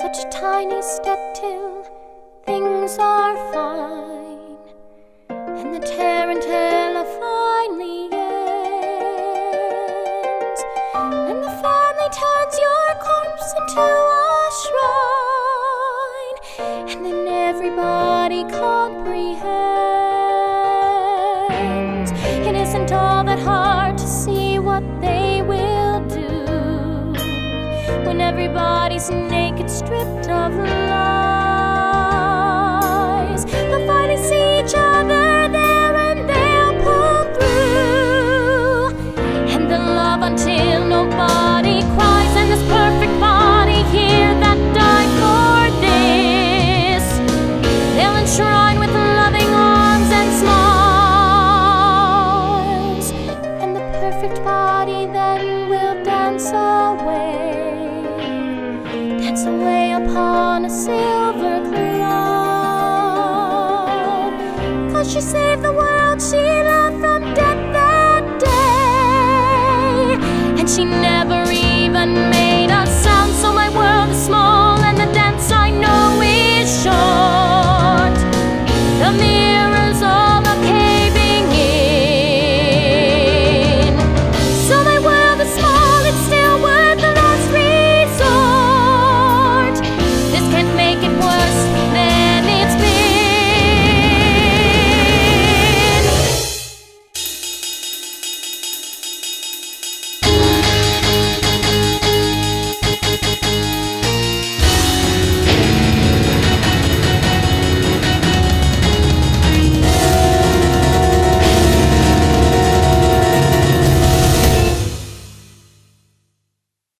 Such a tiny step till things are fine, and the tarantella finally ends, and the family turns your corpse into a shrine, and then everybody comprehends it isn't all that hard to see what they will do when everybody's naked, stripped of lies. They'll finally see each other there and they'll pull through, and they'll love until nobody cries. And this perfect body here that died for this, they'll enshrine with loving arms and smiles, and the perfect body then will dance away upon a silver cloud. 'Cause she saved the world she loved from death that day, and she